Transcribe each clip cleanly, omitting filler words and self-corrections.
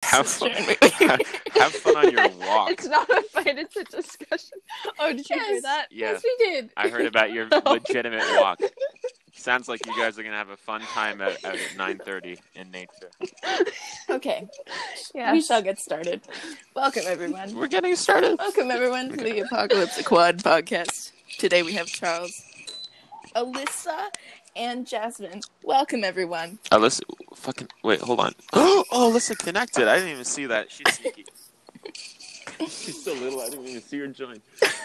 Have fun. Have fun on your walk. It's not a fight, it's a discussion. Oh, did you hear that? Yeah. Yes, we did. I heard about your legitimate walk. Sounds like you guys are going to have a fun time at 9:30 in nature. Okay. Yes. We shall get started. Welcome, everyone. We're getting started. Welcome, everyone, to the Apocalypse Quad podcast. Today we have Charles, Alyssa, and Jasmine. Welcome, everyone. Alyssa, wait, hold on. Oh, Alyssa connected. I didn't even see that. She's sneaky. She's so little, I didn't even see her join.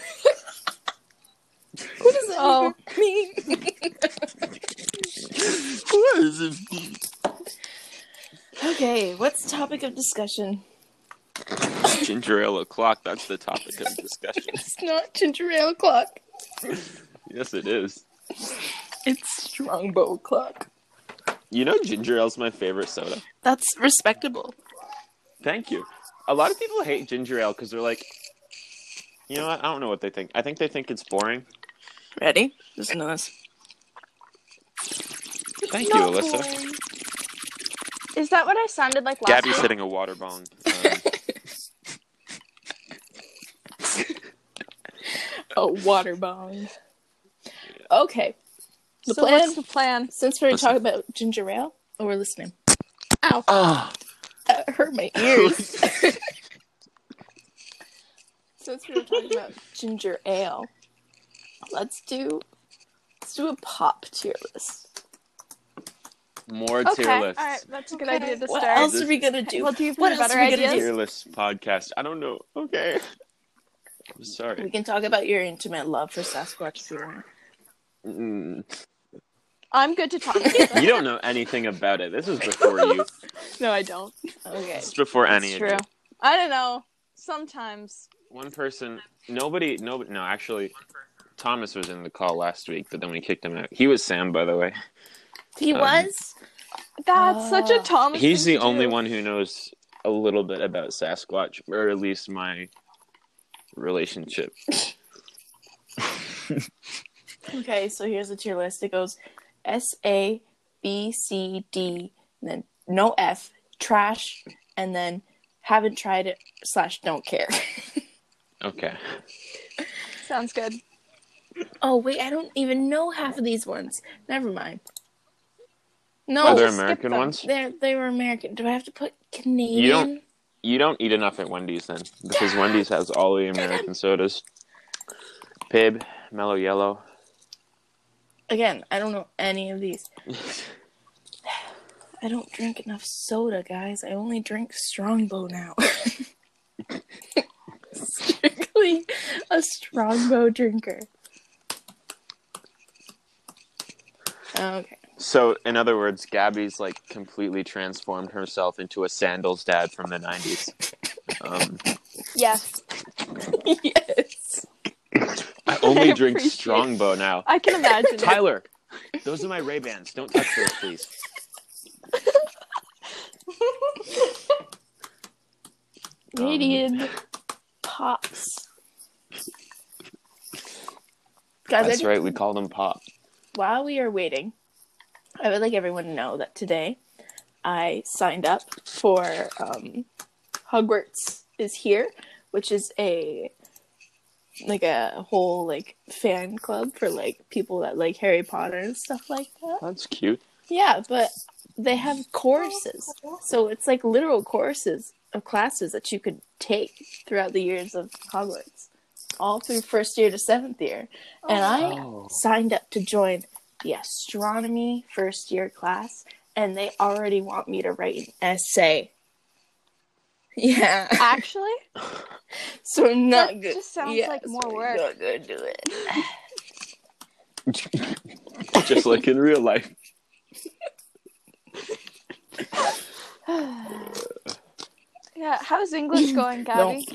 What does that mean? What does it mean? Okay, what's the topic of discussion? Ginger ale o'clock, that's the topic of discussion. It's not ginger ale clock. Yes, it is. It's Strongbow clock. You know ginger ale's my favorite soda. That's respectable. Thank you. A lot of people hate ginger ale because they're like, you know what? I don't know what they think. I think they think it's boring. Ready? Listen to this. Thank you, Alyssa. Is that what I sounded like last Gabby's week? hitting a water bong. A water bong. Okay. So what's the plan? Since we're Listen. talking about ginger ale, we're listening. Ow. Oh. That hurt my ears. Since we were talking about ginger ale, let's do a pop tier list. More Okay, tier lists. alright, that's a good idea to What start. else are we gonna do? Well, do you have What any else better are we gonna ideas? Tier list podcast. I don't know. Okay. I'm We sorry. can talk about your intimate love for Sasquatch if you want. I'm good to talk about that. You don't know anything about it. This was before you. No, I don't. Okay. This is before any It's of true. you. I don't know. Sometimes. One person, nobody, no, actually, Thomas was in the call last week, but then we kicked him out. He was Sam, by the way. He was? That's such a Thomas He's thing the to only do. one who knows a little bit about Sasquatch, or at least my relationship. Okay, so here's the tier list. It goes S, A, B, C, D, and then no F, trash, and then haven't tried it / don't care. Okay. Sounds good. Oh, wait, I don't even know half of these ones. Never mind. No, Are there just skip American them. ones? they were American. Do I have to put Canadian? You don't eat enough at Wendy's then, because Wendy's has all the American sodas. Pib, Mellow Yellow. Again, I don't know any of these. I don't drink enough soda, guys. I only drink Strongbow now. Strictly a Strongbow drinker. Okay. So, in other words, Gabby's like completely transformed herself into a sandals dad from the 90s. Yes. Yes. I only I drink appreciate- Strongbow now. I can imagine it. Tyler, those are my Ray-Bans. Don't touch those, please. Canadian pops. Guys, That's right, we call them Pop. while we are waiting, I would like everyone to know that today I signed up for Hogwarts is Here, which is a whole fan club for people that like Harry Potter and stuff like that. That's cute. Yeah, but they have courses. So it's literal courses of classes that you could take throughout the years of Hogwarts. All through first year to 7th year. And I signed up to join the astronomy first year class, and they already want me to write an essay. Yeah. Actually? So I'm not That good. just sounds yeah, like more so I'm work. not gonna do it. Just like in real life. Yeah, how's English going, Gabby?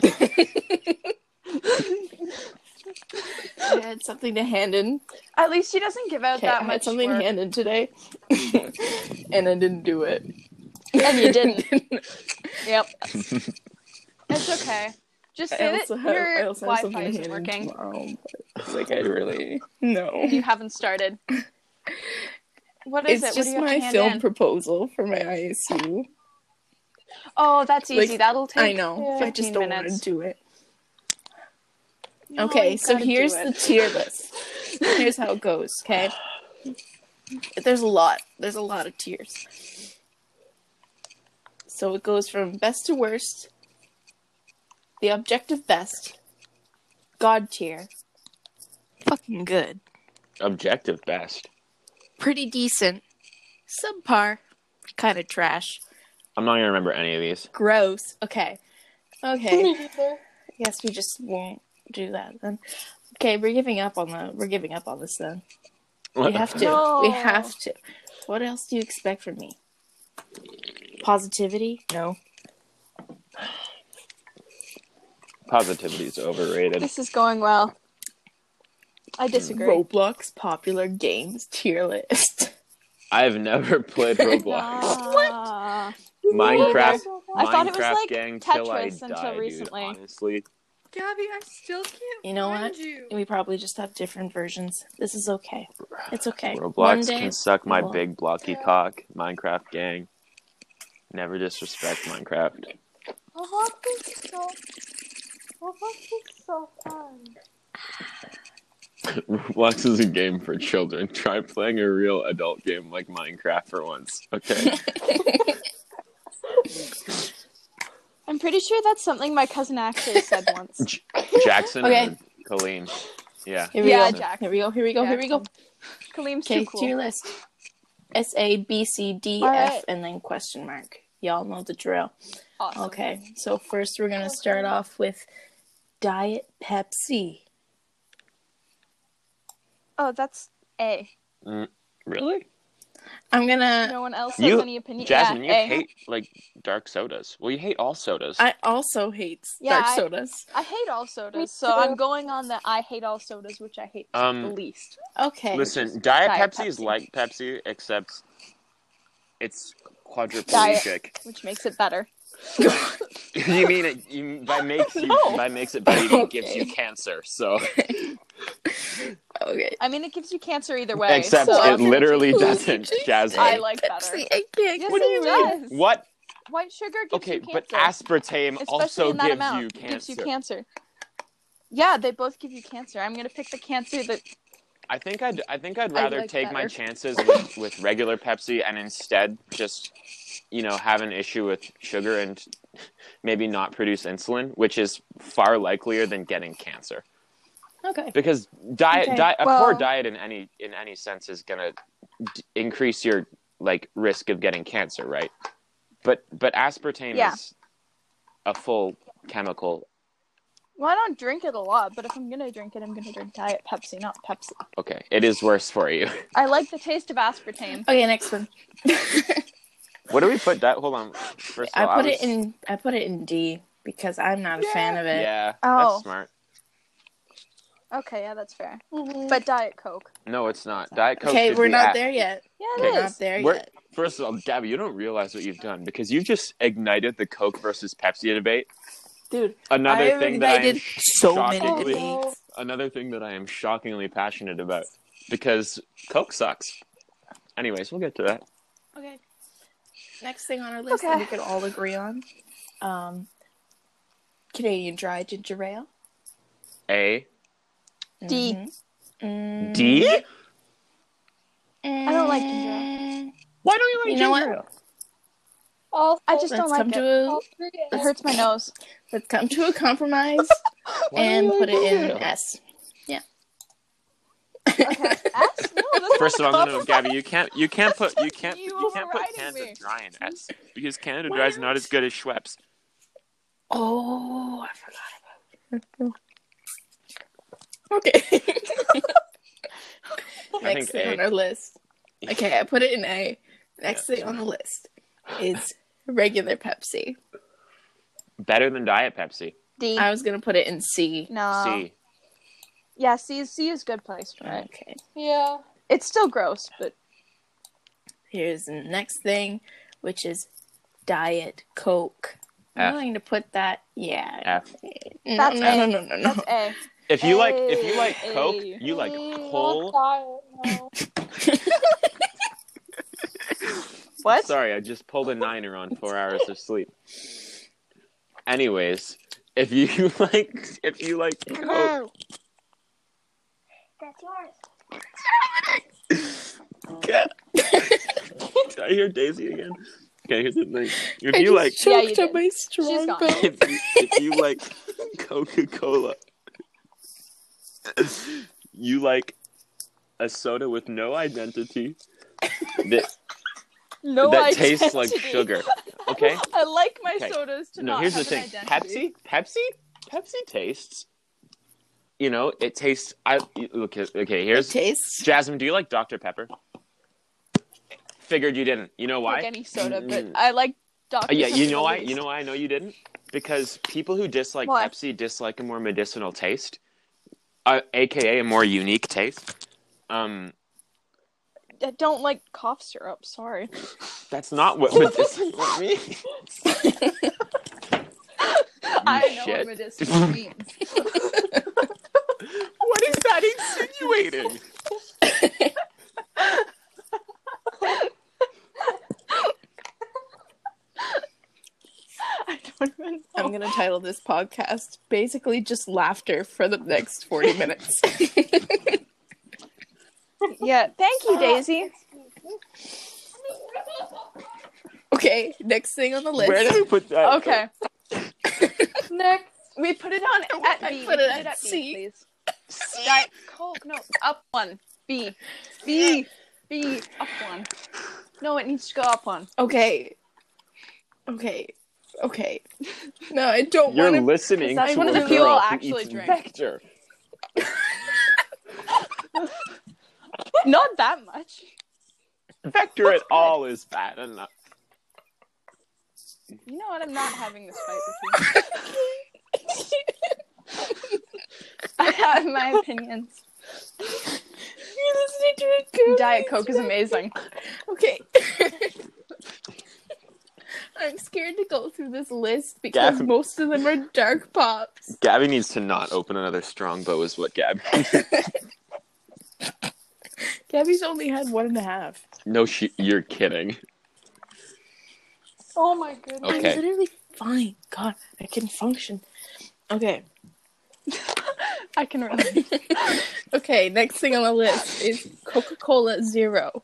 I had something to hand in. At least she doesn't give out Okay, that I much had something work. to hand in today, and I didn't do it. And you didn't. Yep. It's okay. Just say that I your also have Wi-Fi something to isn't hand in working. tomorrow, but it's I really no. You haven't started. What is It's it? just what do you have my to hand film in? proposal for my ISU. Oh, that's easy. Like, That'll take I know. I just 15 don't want minutes. to do it. No, Okay, you so gotta do here's it. the tier list. Here's how it goes, okay? There's a lot. There's a lot of tiers. So it goes from best to worst, the objective best, God tier, fucking good, Objective best. pretty decent, subpar, kind of trash, I'm not gonna remember any of these. gross. Okay. I guess we just won't do that then. Okay, we're giving up on this then. We have to. No. We have to. What else do you expect from me? Positivity? No. Positivity is overrated. This is going well. I disagree. Roblox popular games tier list. I've never played Roblox. What? Minecraft. I thought it was Minecraft like gang till I Tetris die, until recently. Dude, honestly. Gabby, I still can't You know find what? you. We probably just have different versions. This is okay. It's okay. One Roblox day, can suck my we'll- big blocky cock. Minecraft gang. Never disrespect Minecraft. Roblox is so fun. Roblox is a game for children. Try playing a real adult game like Minecraft for once, okay? I'm pretty sure that's something my cousin actually said once. Jackson Okay. and Colleen. Yeah. Here we Yeah, go. Jack. Here we go. Here we go. Here we go. Kaleem's Okay, too cool. tier list. S A B C D All F right. and then question mark. Y'all know the drill. Awesome. Okay, so first we're gonna start off with Diet Pepsi. Oh, that's A. Really? I'm gonna. No one else You- has any opinion. Jasmine, yeah, you hate, like, dark sodas. Well, you hate all sodas. I also hate Yeah, dark sodas. I hate all sodas, Me so too. I'm going on the I hate all sodas, which I hate the least. Okay. Listen, Diet Diet Pepsi is Pepsi. like Pepsi, except it's quadriplegic. Which makes it better. You mean it by makes it better, it gives you cancer. So Okay. I mean, it gives you cancer either way. except so it literally doesn't, Jasmine. I like better. Pepsi. I can't. Yes, What do you it mean? does. What? White sugar gives Okay, you cancer. but aspartame Especially also in that gives amount. you It gives you cancer. cancer. Yeah, they both give you cancer. I'm gonna pick the cancer that. I think I'd rather like take my better. chances with regular Pepsi and instead just, have an issue with sugar and maybe not produce insulin, which is far likelier than getting cancer. Okay. Because Okay. a Well- poor diet in any sense is gonna increase your risk of getting cancer, right? But aspartame Yeah. is a full chemical. Well, I don't drink it a lot, but if I'm gonna drink it, I'm gonna drink Diet Pepsi, not Pepsi. Okay, it is worse for you. I like the taste of aspartame. Okay, next one. What do we put that? Hold on. First of all, I put it in D because I'm not a fan of it. Yeah, Oh. that's smart. Okay, yeah, that's fair. Mm-hmm. But Diet Coke. No, it's not. Diet Coke. Okay, should we're be not F. there yet. Yeah, Okay, it We're is. not there We're- yet. First of all, Gabby, you don't realize what you've done because you've just ignited the Coke versus Pepsi debate. Dude, Another I've thing that I am ignited so many shockingly, debates. another thing that I am shockingly passionate about because Coke sucks. Anyways, we'll get to that. Okay. Next thing on our list Okay. that we could all agree on. Canadian Dry Ginger Ale. A. D. Mhm. D? I don't like ginger ale. Why don't you like You know ginger what? ale? All I just don't Let's come like it. to all three It hurts my nose. let's come to a compromise Why don't and you put like it in ginger ale? S. Okay. S? No, that's First of not all, a no, Gabby, you can't You put overriding Canada me. Dry in S because Canada Dry is not as good as Schweppes. Oh, I forgot about it. Okay. I Next think thing A. on our list. Okay, I put it in A. Next thing on the list is regular Pepsi. Better than Diet Pepsi. D. I was gonna put it in C. No. C. Yeah, C is good place for it. Okay. Yeah. It's still gross, but Here's the next thing, which is Diet Coke. I'm F. going to put that. Yeah. F. No, That's no, A. no, no, no, no. that's A. If you like A. Coke, you like Not whole. diet, no. What? Sorry, I just pulled a niner on 4 hours of sleep. Anyways, if you like Coke, That's yours. did I hear Daisy again? Okay, here's the thing. If I you just like, Yeah, you choked on did. my She's strong gone. belt. if you like Coca-Cola, you like a soda with no identity that No that tastes like identity. sugar. Okay. I like my Okay. sodas to No, not here's have the an thing. identity. Pepsi tastes. You know, it tastes. Okay. It Here's tastes. Jasmine. Do you like Dr. Pepper? Figured you didn't. You know why? Like any soda, but I like Dr. Yeah. You Pepper know the why? least. You know why I know you didn't? Because people who dislike Why? Pepsi dislike a more medicinal taste, aka a more unique taste. I don't like cough syrup. Sorry. That's not what medicinal means. I know shit. what medicinal means. What is that insinuating? I don't even know. I'm gonna title this podcast basically just laughter for the next 40 minutes. Yeah, thank you, Daisy. Okay, next thing on the list. Where did we put that? Okay. Next. We put it on at I B. put We it at B, C. please. Diet Coke. No, up one. B. B. B. Up one. No, it needs to go up one. Okay. No, I don't You're want to. listening that's to one of a the people girl I'll who actually eats drink. Vector. Not that much. Vector at all is bad enough. You know what? I'm not having this fight with you. I have my opinions. You're listening to a good Diet Coke is amazing. Okay. I'm scared to go through this list because Gavin- most of them are dark pops. Gabby needs to not open another Strongbow is what Gabby... Gabby's only had 1.5. No, you're kidding. Oh my goodness. Okay. I'm literally fine. God, I can function. Okay. I can relate. Okay, next thing on the list is Coca-Cola Zero.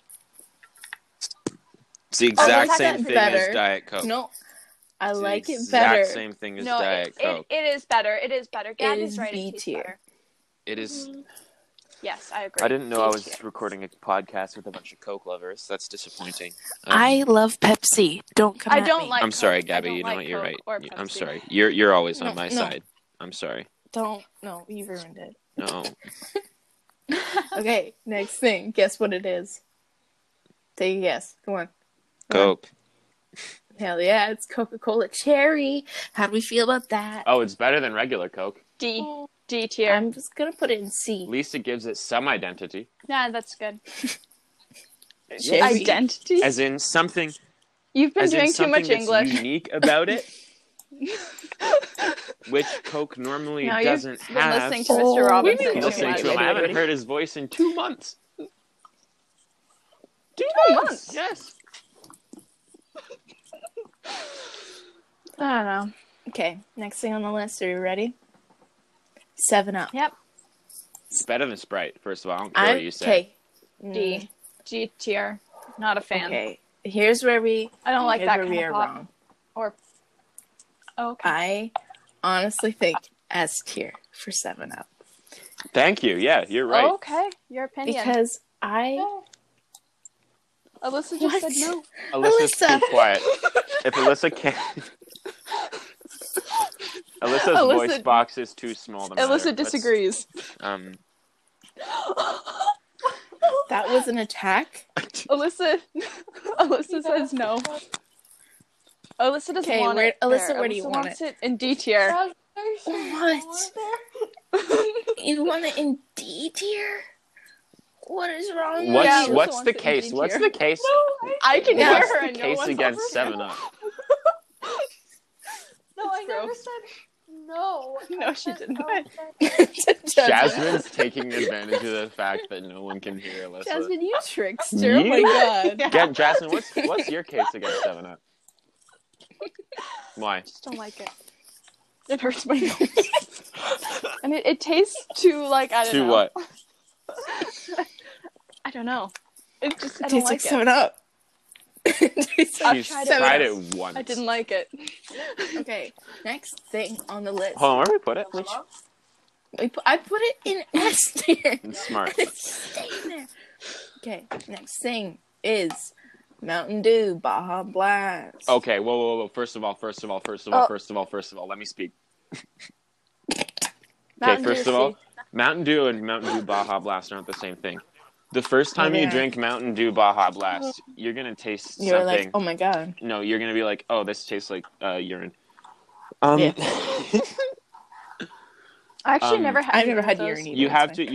It's the exact that's same thing better. as Diet Coke. No, I It's the like it exact better. same thing as No, Diet Coke. it is better. It is better. Gabby's is right. B It tastes tier. better. It is... Yes, I agree. I didn't know I B was tier. recording a podcast with a bunch of Coke lovers. That's disappointing. I love Pepsi. Don't come I at don't me. like I'm sorry, Coke. I Gabby. don't You know like what? You're Coke right. or I'm Pepsi. sorry. You're always No, on my no. side. I'm sorry. Don't. No, you ruined it. No. Okay, next thing. Guess what it is? Take a guess. Come on. Coke. Hell yeah, it's Coca-Cola Cherry. How do we feel about that? Oh, it's better than regular Coke. D. D tier. I'm just gonna put it in C. At least it gives it some identity. Nah, that's good. Cherry. Identity? As in something... You've been As in doing too something much that's English. unique about it, which Coke normally No, you've doesn't been have. listening to Oh, Mr. we Robinson need too to Listening much. to him. I haven't Ready. heard his voice in 2 months. 2 months? Yes. I don't know. Okay, next thing on the list. Are you ready? 7-Up. Yep. It's better than Sprite, first of all. I don't care what you say. Okay. D. G tier. Not a fan. Okay. Here's where we. I don't like here's that where kind we of are pop. wrong. Or okay. I honestly think S tier for 7-Up Thank you. Yeah, you're right. Okay, your opinion. because I. Alyssa just What? said no. Alyssa's Alyssa. too quiet. If Alyssa can't... Alyssa's Alyssa- voice box is too small to matter. Alyssa Let's- disagrees. That was an attack. Alyssa says no. Alyssa doesn't Okay, want where- it. Alyssa, there. where do you Alyssa want wants it in D tier. What? You want it in D tier? What is wrong What's, with Yeah, you? Alyssa what's wants the it in case? D What's tier. the case? I can Yeah. hear What's her the and no case one's against over. 7-Up? No, I True. never said. No. No, she didn't. Jasmine's taking advantage of the fact that no one can hear Alyssa. Jasmine, you trickster. Oh my You? god. Yeah, Jasmine, what's your case against 7-Up? Why? Just don't like it. It hurts my nose. And it tastes too, like, I don't know. To what? I don't know. It just, I It don't tastes like like it. 7-Up. I've She's tried tried it it once. I didn't like it. Okay, next thing on the list. Hold on, where do we put it? Which I put it in S tier. It's smart. It's staying there. Okay, next thing is Mountain Dew Baja Blast. Okay, whoa. First of all, let me speak. Okay, Mountain first Dew of all, C. Mountain Dew and Mountain Dew Baja Blast aren't the same thing. The first time Yeah. you drink Mountain Dew Baja Blast, you're gonna taste You're something. like, oh my god. No, you're gonna be like, oh, this tastes like urine. Yeah. I actually Um, never had I've never either had of those. urine either. You It's have fine. to.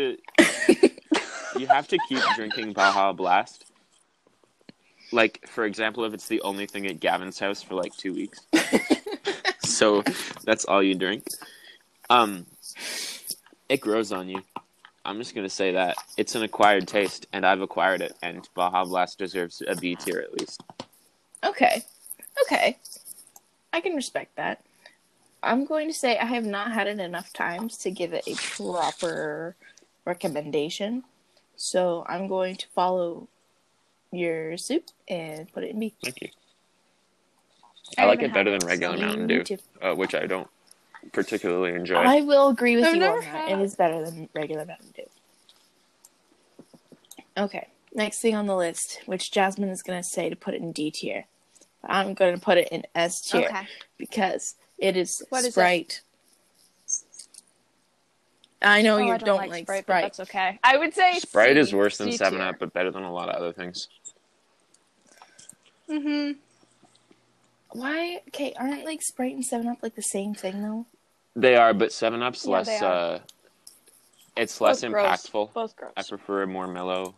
You have to keep drinking Baja Blast. Like, for example, if it's the only thing at Gavin's house for like 2 weeks, so that's all you drink. It grows on you. I'm just gonna say that it's an acquired taste, and I've acquired it, and Baja Blast deserves a B tier at least. Okay. I can respect that. I'm going to say I have not had it enough times to give it a proper recommendation. So I'm going to follow your suit and put it in B. Thank you. I like haven't it better had than regular Me Mountain Dew, too. which I don't particularly enjoy. I will agree with I've you never on that. had- It is better than regular Mountain Dew. Okay, next thing on the list, which Jasmine is going to say to put it in D tier. But I'm going to put it in S tier Okay. because it is What is it? Sprite. I know Oh, you I don't like like Sprite, Sprite. but that's okay. I would say Sprite C, is worse than C 7-Up, tier. but better than a lot of other things. Mm-hmm. Why? Okay, aren't like Sprite and 7-Up like the same thing though? They are, but 7-Up's Yeah, less. they are. It's less Both gross. impactful. Both gross. I prefer a more mellow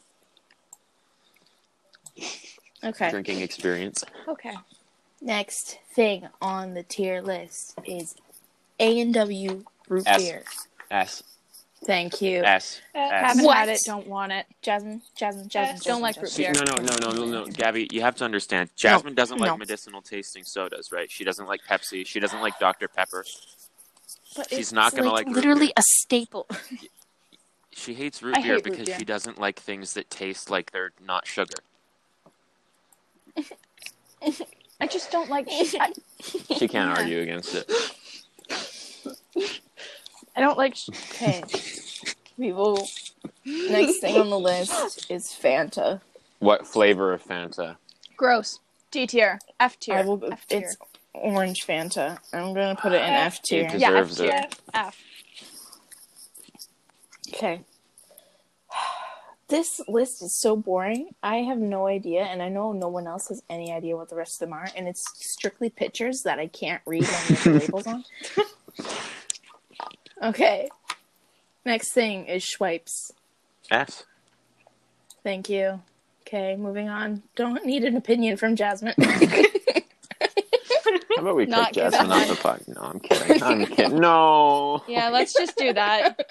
Okay. drinking experience. Okay. Next thing on the tier list is A&W root S. beer. S. Thank you. S. Haven't What? had it. Don't want it. Jasmine. Don't like root See, beer. no. Gabby, you have to understand. Jasmine doesn't no. like medicinal tasting sodas, right? She doesn't like Pepsi. She doesn't like Dr. Pepper. But She's it's not gonna like root literally beer. a staple. She hates root I beer hate root because beer. she doesn't like things that taste like they're not sugar. I just don't like. She can't Yeah. argue against it. I don't like. Okay. We will. Next thing on the list is Fanta. What flavor of Fanta? Gross. D tier. F tier. I will. F tier. It's orange Fanta. I'm gonna put it in F tier. It Yeah, F deserves it. tier. F. Okay. This list is so boring. I have no idea, and I know no one else has any idea what the rest of them are, and it's strictly pictures that I can't read when the labels on. Okay. Next thing is Schweppes. S. Thank you. Okay, moving on. Don't need an opinion from Jasmine. How about we Not kick Jasmine given. off the pod? No, I'm kidding. I'm kidding. No. Yeah, let's just do that.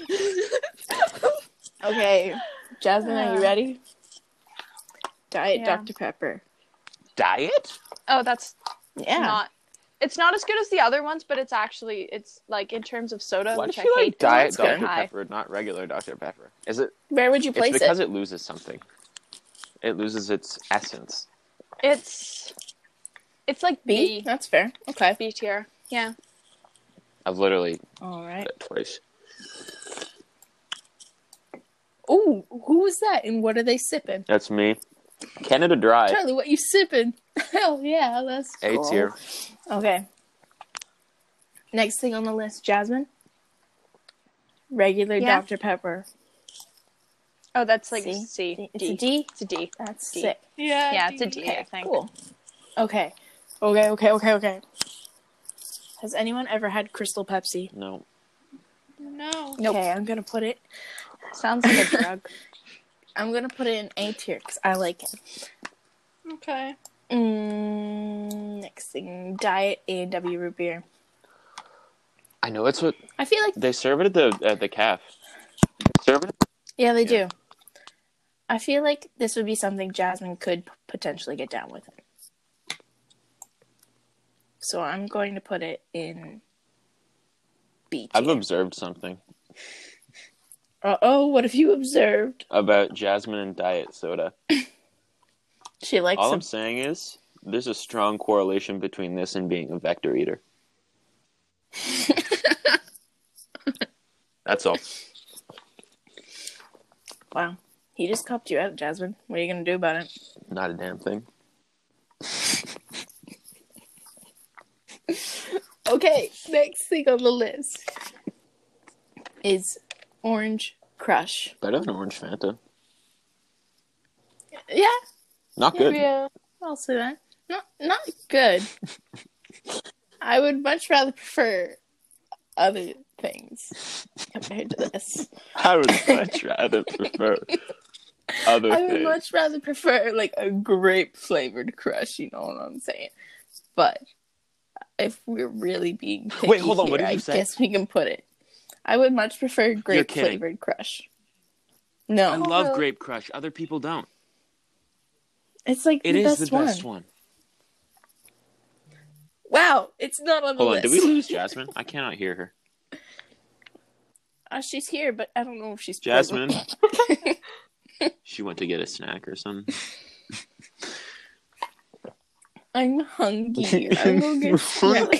Okay, Jasmine, are you ready? Diet Yeah. Dr. Pepper. Diet? Oh, that's Yeah. not. It's not as good as the other ones, but it's like in terms of soda, Why which does I she like hate. Diet That's good. Dr. High. Pepper, not regular Dr. Pepper? Is it? Where would you It's place because it? it loses something. It loses its essence. It's like B? B. That's fair. Okay. B tier. Yeah. I've literally All had right. it twice. Ooh, who is that and what are they sipping? That's me. Canada Dry. Charlie, what you sipping? Hell yeah, that's A cool. tier. Okay. Next thing on the list, Jasmine. Regular Yeah. Dr. Pepper. Oh, that's like C? C. It's a D? It's a D. That's D. sick. Yeah, it's a D. Okay, I think. cool. Okay. Okay. Has anyone ever had Crystal Pepsi? No. No. Nope. Okay, I'm gonna put it. Sounds like a drug. I'm gonna put it in A tier because I like it. Okay. Next thing, Diet A&W root beer. I know it's what I feel like they serve it at the calf. Serve it. yeah, they Yeah. do. I feel like this would be something Jasmine could potentially get down with. So I'm going to put it in B I've tier. observed something Uh-oh, what have you observed? about Jasmine and diet soda. She likes All them. I'm saying is there's a strong correlation between this and being a vector eater. That's all. Wow. He just cupped you out, Jasmine. What are you going to do about it? Not a damn thing. Okay, next thing on the list is Orange Crush. Better than orange Fanta. Yeah, Not good. yeah, I'll say that. Not good. I would much rather prefer other things compared to this. I would much rather prefer other I would things. much rather prefer like a grape flavored crush, you know what I'm saying? But if we're really being picky Wait, hold on, what here, did you I say? guess we can put it. I would much prefer grape kidding. flavored crush. No, I love Grape Crush. Other people don't. it's like It the is best the best one. Wow, it's not on the Hold on, list. did we lose Jasmine? I cannot hear her. She's here, but I don't know if she's Jasmine? present. She went to get a snack or something. I'm hungry. I'm gonna get snack.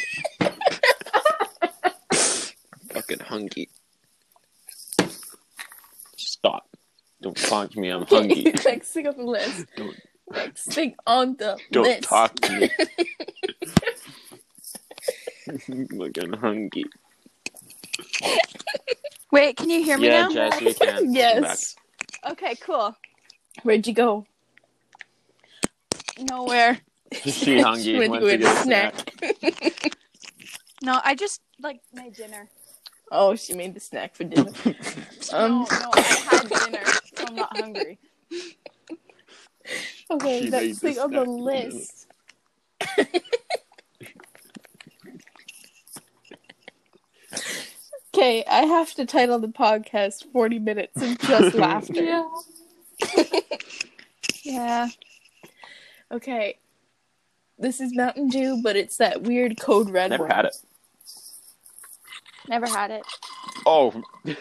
Fucking hungry. Stop. Don't talk to me, I'm hungry. Next thing on the list. Don't- Next thing on the Don't list. talk to me. Fucking hungry. Wait, can you hear me Yeah, now? Jess, we can. Yes. Okay, cool. Where'd you go? Nowhere. She hungry. Went Went to to get a get a snack. No, I just like my dinner. Oh, she made the snack for dinner. No, I had dinner, so I'm not hungry. Okay, She next made the thing on the snack for list. Okay, I have to title the podcast 40 Minutes of Just Laughter. Yeah. Okay. This is Mountain Dew, but it's that weird Code Red Never one. had it. Never had it. Oh,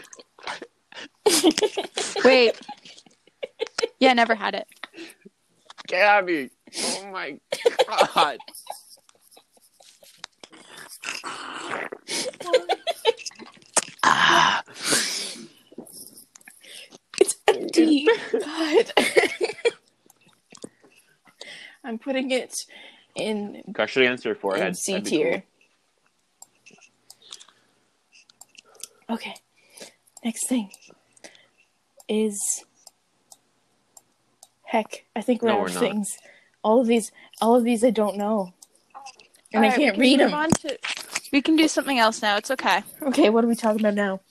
Wait. Yeah, never had it. Gabby. Oh my god. It's empty. God. I'm putting it in Crush it against her forehead. C That'd be tier. Okay. Next thing is heck. I think we're No, out we're of not. things. All of these I don't know, and I Alright, can't we read can move them. on to- We can do something else now. It's okay. Okay, what are we talking about now?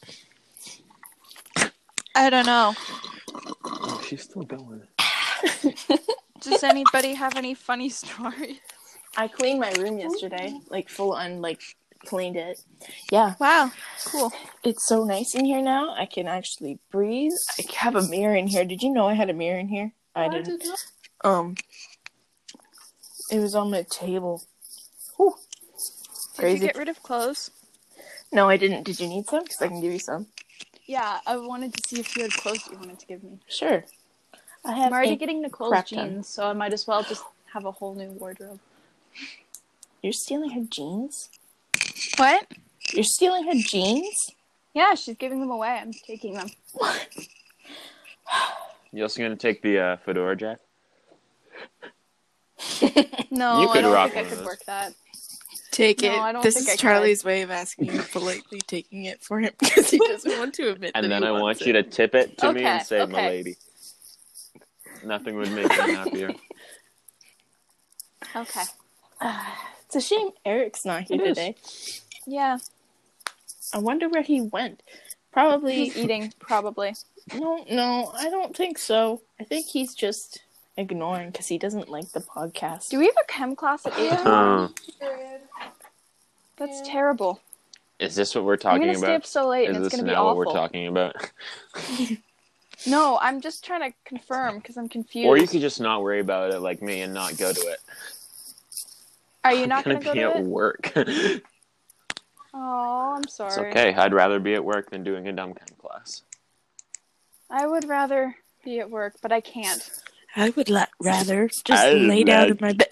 I don't know. cool. Oh, she's still going. Does anybody have any funny stories? I cleaned my room yesterday, like full on, like cleaned it. Yeah, Wow. Cool. it's so nice in here now. I can actually breathe. I have a mirror in here. Did you know I had a mirror in here? I didn't. It was on my table. Whew. Did Crazy. you get rid of clothes? No, I didn't. Did you need some? Because I can give you some. Yeah, I wanted to see if you had clothes you wanted to give me. Sure. I have I'm already a getting Nicole's crap ton. jeans, so I might as well just have a whole new wardrobe. You're stealing her jeans? What? You're stealing her jeans? Yeah, she's giving them away. I'm taking them. You also gonna take the fedora, Jack? No, You I could don't rock think I one of could those. work that. Take No, it. I don't This think is I could. Charlie's way of asking you politely taking it for him because he doesn't want to admit And that then he I wants want it. you to tip it to me Okay, and say, okay. "My lady." Nothing would make me happier. Okay. It's a shame Eric's not here It is. today. Yeah, I wonder where he went. Probably. he's eating, probably. No, I don't think so. I think he's just ignoring because he doesn't like the podcast. Do we have a chem class at 8? Uh, That's terrible. Is this what we're I'm talking gonna stay about? up so late, and Is it's this gonna be now what awful. we're talking about? No, I'm just trying to confirm because I'm confused. Or you could just not worry about it like me and not go to it. Are you not I'm gonna go be to at it? work. It's Oh, I'm sorry. okay. I'd rather be at work than doing a dumb chem class. I would rather be at work, but I can't. I would rather just I'd lay down in my bed.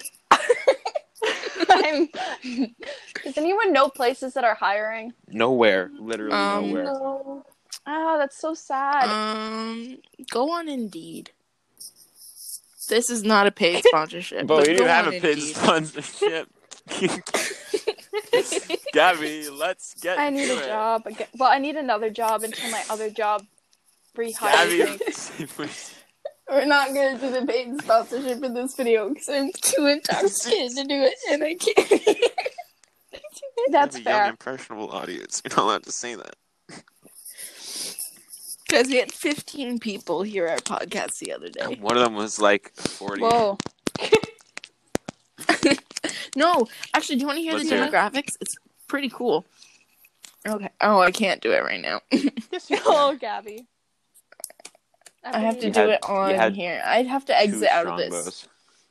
Does anyone know places that are hiring? Nowhere. Literally nowhere. No. Ah, that's so sad. Go on Indeed. This is not a paid sponsorship, But we go do have on a paid Indeed. sponsorship. Gabby, let's get I need to a it. job. Well, I need another job until my other job rehires me. Gabby, We're not going to do the paid sponsorship in this video because I'm too intoxicated to do it, and I can't. That's we have a young, fair. impressionable audience. You're not allowed to say that. Because we had 15 people hear our podcast the other day. One of them was like 40. Whoa. No, actually, do you want to hear Let's the hear it. demographics? It's pretty cool. Okay. Oh, I can't do it right now. Oh, Gabby. I have to You do had- it you on had here. I'd have to Two exit out of strong this. bows.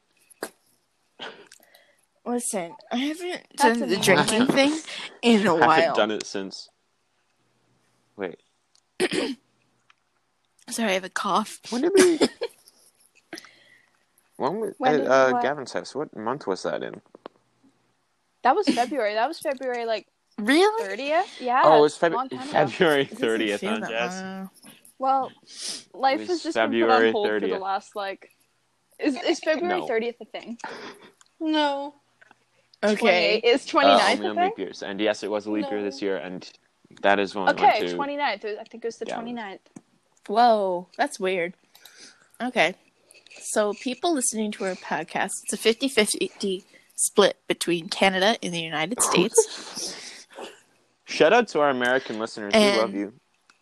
Listen, I haven't That's done the amazing. drinking thing in a I haven't while. done it since. Wait, Sorry, I have a cough. when did we? When When at did we what? Gavin's house? What month was that in? That was February. That was February, like, Really? 30th? Yeah. Oh, it was long time ago. February It doesn't 30th, feel huh, that Jess? long. Well, life It has was just been put February on hold for the 30th. last, like... Is February No. 30th a thing? No. Okay. 28 Is 29th only a on thing? leap years. And yes, it was a leap year No. this year, and that is when we Okay, went to... 29th. I think it was the Yeah. 29th. Whoa, that's weird. Okay. So, people listening to our podcast, it's a 50-50 split between Canada and the United States. Shout out to our American listeners. We love you.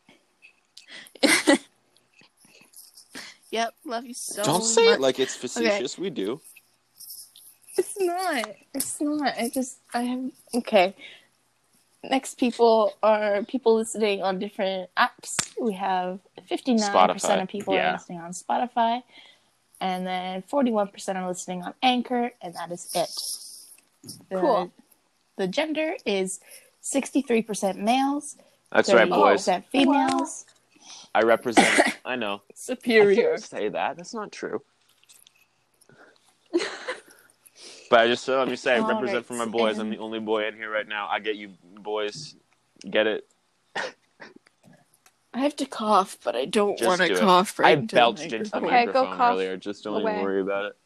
Yep, love you so Don't say much. it like it's facetious. We do. It's not. It's not. I have. Okay. Next people are people listening on different apps. We have 59% Spotify, of people yeah. are listening on Spotify. And then 41% are listening on Anchor, and that is it. Cool. The gender is 63% males, That's right, boys. 38% females. I represent... I know. I Superior. can't say that. That's not true. But I just let me say, I All represent right, for my boys. I'm and- the only boy in here right now. I get you boys. Get it? I have to cough, but I don't Just want to do it. cough right I into belched the into the Okay, go microphone cough earlier. Just don't away. even worry about it.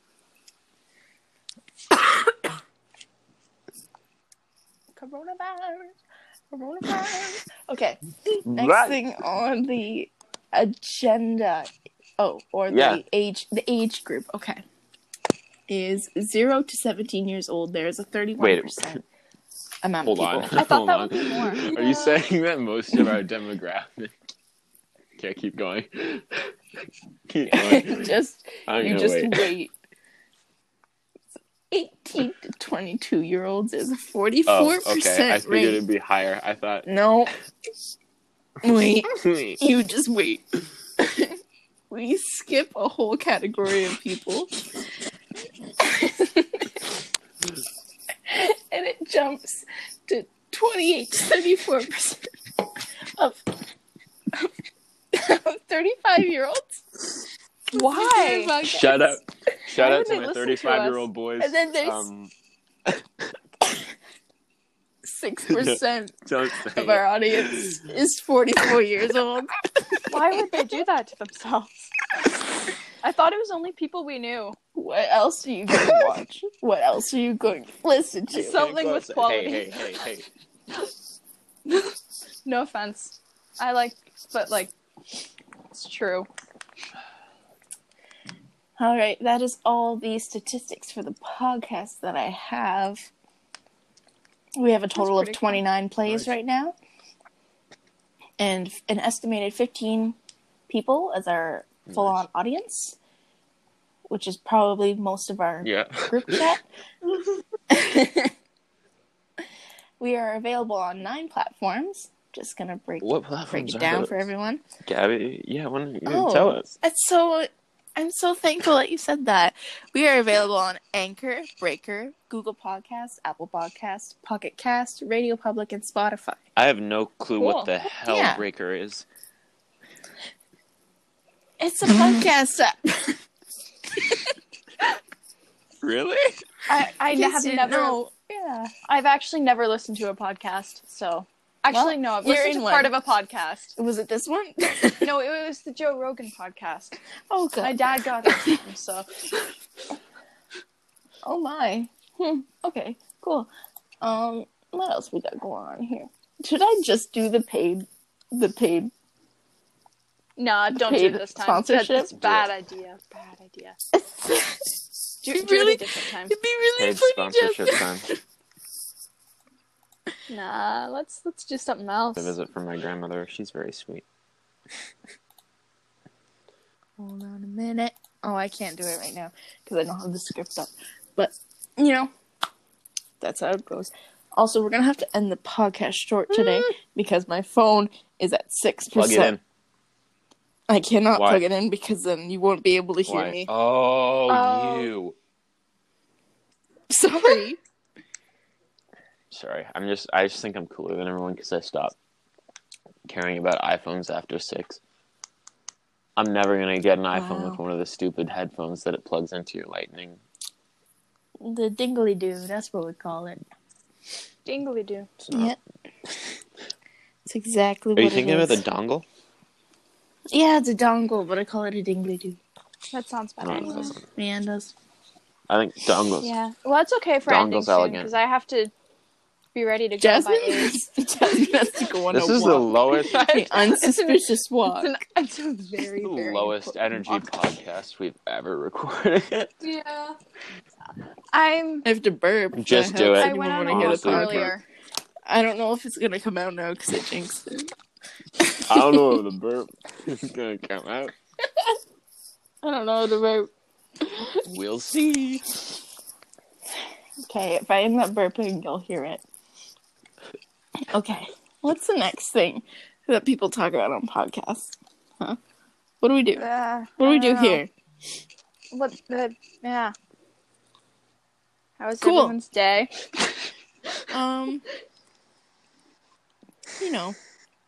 Coronavirus. Okay. Next Right. thing on the agenda. Or Yeah. the age group. Okay. Is 0 to 17 years old. There's a 31% amount Hold of on. people. I thought Hold that on. would be more. Are you saying that most of our demographic... Okay, keep going. Keep going. just I'm you gonna just wait. wait. 18 to 22 year olds is a 44% Oh, okay. I figured rate. it'd be higher. I thought... No. Wait. and You just wait. We skip a whole category of people. And it jumps to 28 to 34% of 35-years-olds. Why? Shout out Why would to they my listen to 35-year-old boys. And then there's 6% Don't say of our audience is 44 years old. Why would they do that to themselves? I thought it was only people we knew. What else are you going to watch? What else are you going to listen to? Something with quality. Hey. No offense. But it's true. All right, that is all the statistics for the podcast that I have. We have a total of pretty cool. 29 plays Nice. right now. And an estimated 15 people as our full-on audience, which is probably most of our Yeah. group chat. We are available on 9 platforms. Just gonna break What it platforms are down those? for everyone. Gabby, yeah, why don't you tell us? I'm so thankful that you said that. We are available on Anchor, Breaker, Google Podcasts, Apple Podcasts, Pocket Cast, Radio Public, and Spotify. I have no clue Cool. what the hell Yeah. Breaker is. It's a podcast app. Really? I guess have you never. know. Yeah. I've actually never listened to a podcast. So actually, no, I've you're listened to in part one. of a podcast. Was it this one? No, it was the Joe Rogan podcast. Oh, God. My dad got it from him, so Oh, my. Okay, cool. What else we got going on here? Should I just do the paid nah, don't do Paid it this time. sponsorship? That's a bad idea. Bad idea. Do it Really? a different time. It'd be really Paid funny, sponsorship Justin. time. Nah, let's do something else. A visit from my grandmother. She's very sweet. Hold on a minute. Oh, I can't do it right now because I don't have the script up. But, you know, that's how it goes. Also, we're going to have to end the podcast short today because my phone is at 6%. Plug it in. I cannot Why? plug it in because then you won't be able to hear Why? me. Oh. You. Sorry. Sorry, I just think I'm cooler than everyone because I stopped caring about iPhones after 6. I'm never gonna get an iPhone Wow. with one of the stupid headphones that it plugs into your Lightning. The dingly do, that's what we call it. Dingly do. It's not. Yep. It's exactly Are what you it thinking is. about the dongle? Yeah, it's a dongle, but I call it a dingly do. That sounds better. No, it anyway. doesn't. Yeah, it does. I think dongles. Yeah. Well, that's okay for Dongle's ending soon elegant. because I have to be ready to go Jasmine? by 8. Jasmine has to go on This a is the walk. lowest, The unsuspicious walk. It's a very, very lowest important energy walk. podcast we've ever recorded. Yeah. I have to burp. Just That do helps it. I anyone went on wanna a get walk Honestly, podcast. earlier. I don't know if it's gonna come out now because I jinxed it. I don't know if the burp is gonna come out. I don't know the burp. We'll see. Okay, if I end up burping, you'll hear it. Okay, what's the next thing that people talk about on podcasts? Huh? What do we do? What do we do here? What the? Yeah. How was Cool. everyone's day? You know,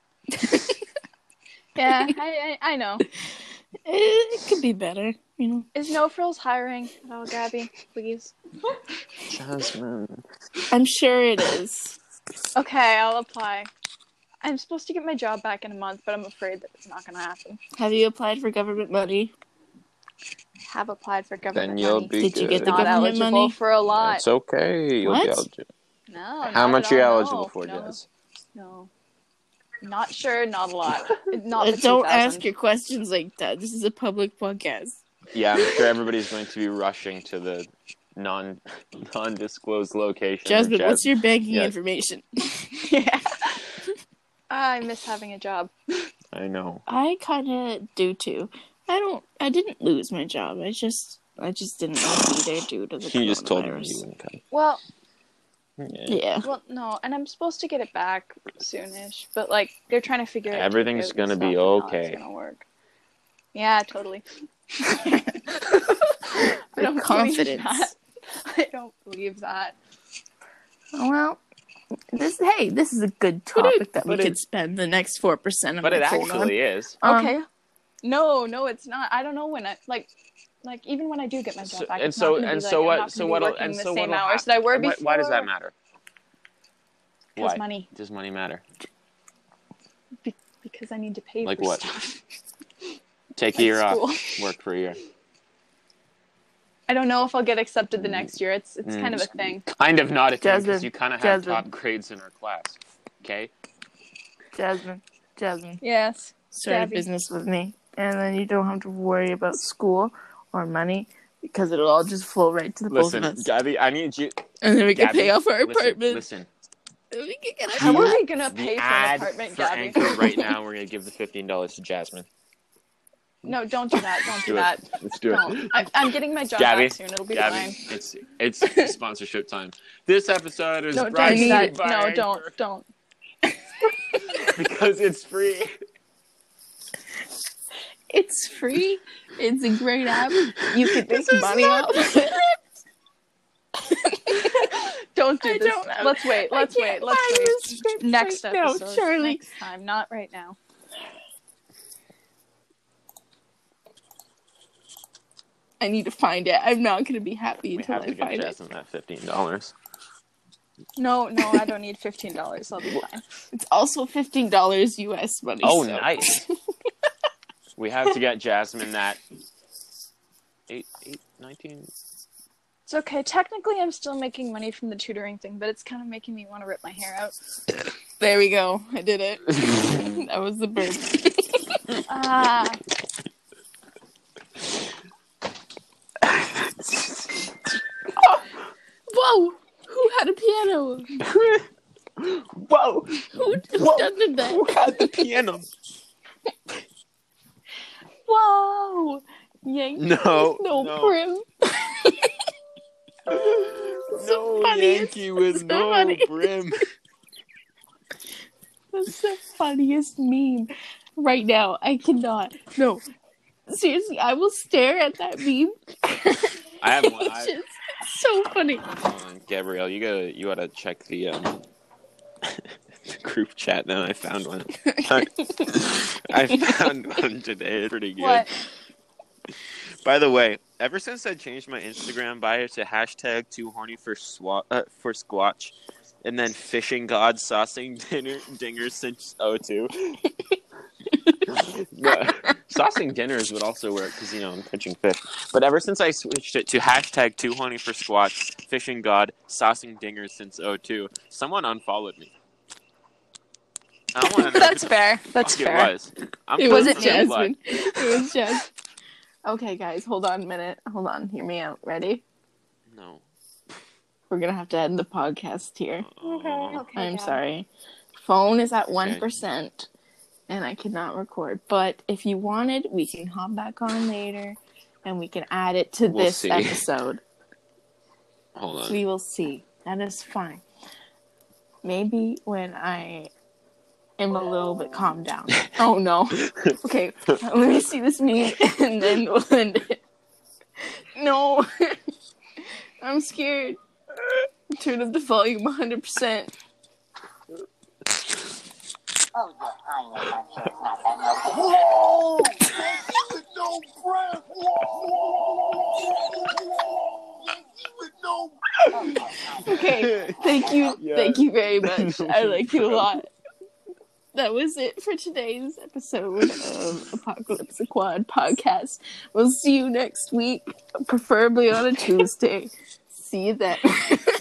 Yeah, I know. it could be better. You know, Is No Frills hiring at all, Gabby? Please. Jasmine. I'm sure it is. Okay, I'll apply. I'm supposed to get my job back in a month, but I'm afraid that it's not going to happen. Have you applied for government money? Have applied for government Then you'll money. be Did you get good. the Not government eligible money? for a lot. It's okay. You'll What? be eligible. No. How not much at are you all. eligible No, for, no, Jazz? No. Not sure. Not a lot. Not the Don't 2,000. ask your questions like that. This is a public podcast. Yeah, I'm sure everybody's going to be rushing to the non-disclosed location. where Jasmine, what's your banking Yeah. information? Yeah. I miss having a job. I know. I kind of do too. I didn't lose my job. I just didn't want to be there due to the You just told me coronavirus. you wouldn't come. Well, Yeah. well, no, and I'm supposed to get it back soonish, but like they're trying to figure it. Everything's out gonna and be stuff and how okay. It's gonna work. Yeah, totally. I With don't confidence. believe that. I don't believe that. Well, this is a good topic that we but could it- spend the next 4% of But my it phone on. actually is. Okay. No, it's not. I don't know when I like even when I do get my job So- back. and it's so- not gonna and be so like, what- I'm not so gonna be what'll- working and the so same what'll hours that I were happen? before. Why does that matter? Because Why money. does money matter? Because I need to pay Like for what? stuff. Take a Like year school. off. Work for a year. I don't know if I'll get accepted the next year. It's kind of a thing. Kind of not a thing because Jasmine, you kind of have Jasmine. top grades in our class. Okay. Jasmine, Yes. start a Gabby. business with me, and then you don't have to worry about school or money because it'll all just flow right to the both Listen, of us, Gabby, I need you. and then we can Gabby, pay off our listen, apartment. Listen. And we can get How our are we gonna The pay for an ad apartment, for Gabby? Anchor right now. We're gonna give the $15 to Jasmine. No, don't do that. Don't do Do that. it. Let's do Don't. it. I'm getting my job Gabby, back soon. It'll be Gabby, fine. it's sponsorship time. This episode is No, don't brought to do you that. by No, Anchor don't. because it's free. It's free. It's a great app. You can make money off it. Don't do I this. don't know. Let's wait. Let's wait. Let's wait. Next right now, episode. Charlie. Next time. Not right now. I need to find it. I'm not going to be happy We until have I to get find it. Jasmine that $15. No, I don't need $15. I'll be fine. It's also $15 US money. Oh, so. nice. We have to get Jasmine that 19. It's okay. Technically, I'm still making money from the tutoring thing, but it's kind of making me want to rip my hair out. There we go. I did it. That was the burp. Ah. Whoa! Who had a piano? Whoa! Who did that? Who had the piano? Whoa! Yankee. No, No, no. Prim. No funny. Yankee with so no funny. brim. That's the funniest meme right now. I cannot. No. Seriously, I will stare at that meme. I have one. It's just so funny. Gabrielle, you gotta check the the group chat now. I found one. I found one today. It's pretty good. What? By the way, ever since I changed my Instagram bio to hashtag too horny for Squatch, and then fishing god saucing dingers since 02. Saucing dinners would also work because, I'm catching fish. But ever since I switched it to hashtag too horny for Squatch, fishing god, saucing dingers since 02, someone unfollowed me. I don't want to know That's who fair. the That's fuck fair. it was. I'm It coming was from the blood. Jasmine. It was Jasmine. Okay, guys, hold on a minute. Hold on. Hear me out. Ready? No. We're going to have to end the podcast here. Okay. I'm Gab. sorry. Phone is at 1%, and I cannot record. But if you wanted, we can hop back on later, and we can add it to We'll this see. episode. Hold on. We will see. That is fine. Maybe when I am a little bit calmed down. Oh, no. Okay, let me see this meme, and then we'll end it. No. I'm scared. Turn up the volume 100%. Whoa! With no breath. With no. Okay, thank you. Yeah. Thank you very much. I like you a lot. That was it for today's episode of Apocalypse Quad podcast. We'll see you next week, preferably on a Tuesday. See you then.